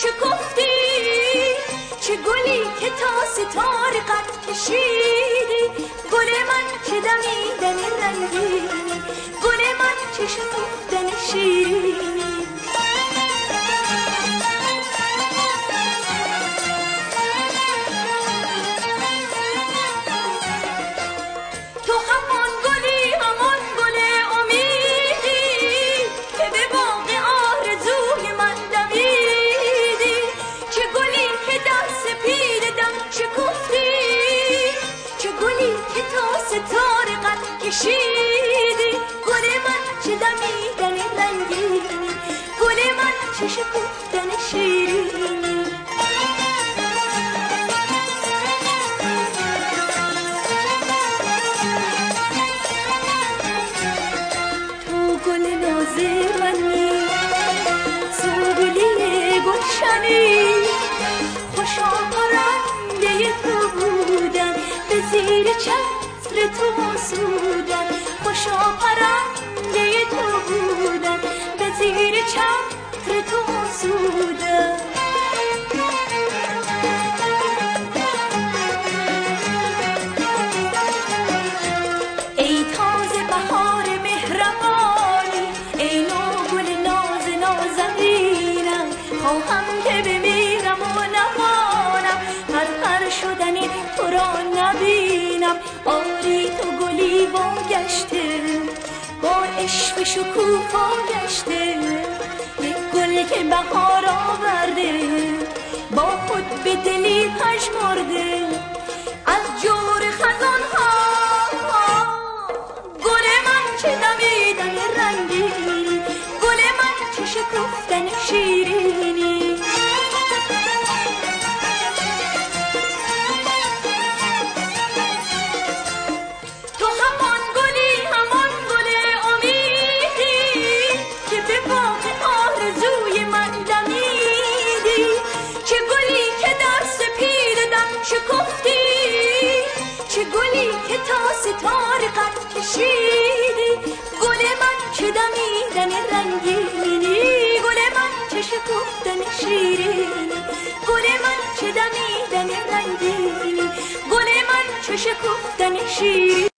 شکفتی، چه گلی که تا ستاره قد کشیدی. گل من چه دمیدن رنگینی، گل من چه شکفتن شیرینی. تو همان گلی، همان گل امیدی که به باغ آرزوی من دویدی. چه گلی که در سپید دم شکفتی، چه گلی که تا ستاره قد کشیدی. گل من چه دمیدن رنگینی، گل من چه شکفتن شیرینی. تو گل ناز منی، سنبولی گلشنی، خوشا پرنده تو بودن، به زیر چتر تو آسودن. خوشا پرنده تو بودن، به زیر چتر تو آسودن. ای تازه بهار مهربانی، ای نوگل ناز نازنینم، خواهم که بمیرم و نمانم، پرپر شدن تو را نبینم. آری تو گلی واگشته، با عشق شکوفا گشته، یک گل که بهار آورده، با خود به دلی پژمرده. از جور خزان ها گل من چه دمیدن رنگینی، گل من چه شکفتن شیرینی. تو همان گلی، همان گل امیدی که به باغ آرزوی من دمیدی. چه گلی که در سپید دم شکفتی، چه گلی که تا ستاره قد کشیدی. گل من چه دمیدن رنگینی، گل من چه شکفتن شیرینی. گل من چه دمیدن رنگینی، گل من چه شکفتن شیرینی.